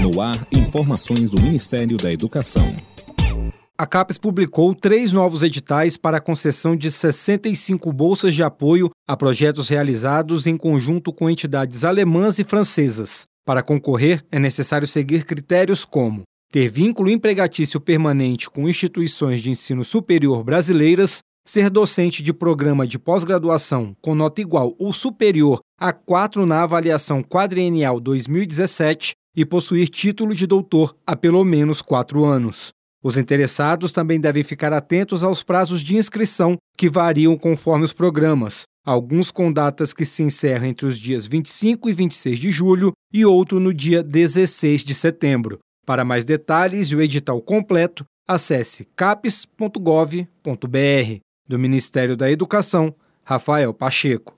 No ar, informações do Ministério da Educação. A CAPES publicou 3 novos editais para a concessão de 65 bolsas de apoio a projetos realizados em conjunto com entidades alemãs e francesas. Para concorrer, é necessário seguir critérios como ter vínculo empregatício permanente com instituições de ensino superior brasileiras, ser docente de programa de pós-graduação com nota igual ou superior a 4 na avaliação quadrienal 2017 e possuir título de doutor há pelo menos 4 anos. Os interessados também devem ficar atentos aos prazos de inscrição, que variam conforme os programas, alguns com datas que se encerram entre os dias 25 e 26 de julho e outro no dia 16 de setembro. Para mais detalhes e o edital completo, acesse capes.gov.br. Do Ministério da Educação, Rafael Pacheco.